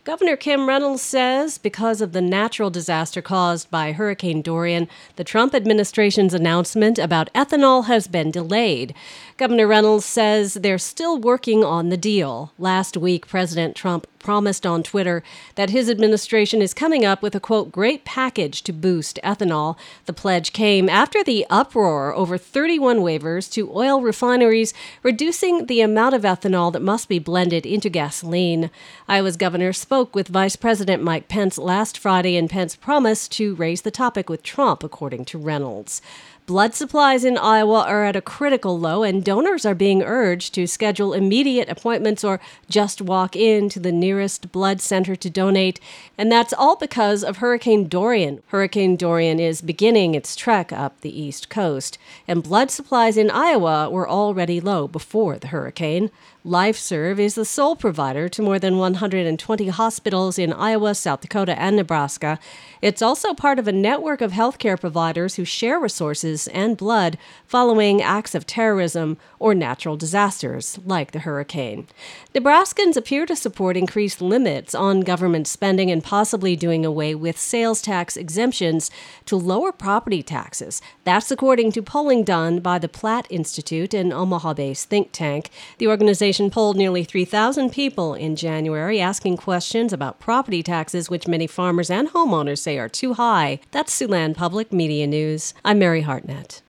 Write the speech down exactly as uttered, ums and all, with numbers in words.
Governor Kim Reynolds says because of the natural disaster caused by Hurricane Dorian, the Trump administration's announcement about ethanol has been delayed. Governor Reynolds says they're still working on the deal. Last week, President Trump promised on Twitter that his administration is coming up with a, quote, great package to boost ethanol. The pledge came after the uproar over thirty-one waivers to oil refineries, reducing the amount of ethanol that must be blended into gasoline. Iowa's governor spoke with Vice President Mike Pence last Friday, and Pence promised to raise the topic with Trump, according to Reynolds. Blood supplies in Iowa are at a critical low, and donors are being urged to schedule immediate appointments or just walk in to the nearest blood center to donate. And that's all because of Hurricane Dorian. Hurricane Dorian is beginning its trek up the East Coast, and blood supplies in Iowa were already low before the hurricane. LifeServe is the sole provider to more than one hundred twenty hospitals in Iowa, South Dakota, and Nebraska. It's also part of a network of healthcare providers who share resources and blood following acts of terrorism or natural disasters like the hurricane. Nebraskans appear to support increased limits on government spending and possibly doing away with sales tax exemptions to lower property taxes. That's according to polling done by the Platt Institute, an Omaha-based think tank. The organization polled nearly three thousand people in January, asking questions about property taxes, which many farmers and homeowners say are too high. That's Siouxland Public Media News. I'm Mary Hartnett.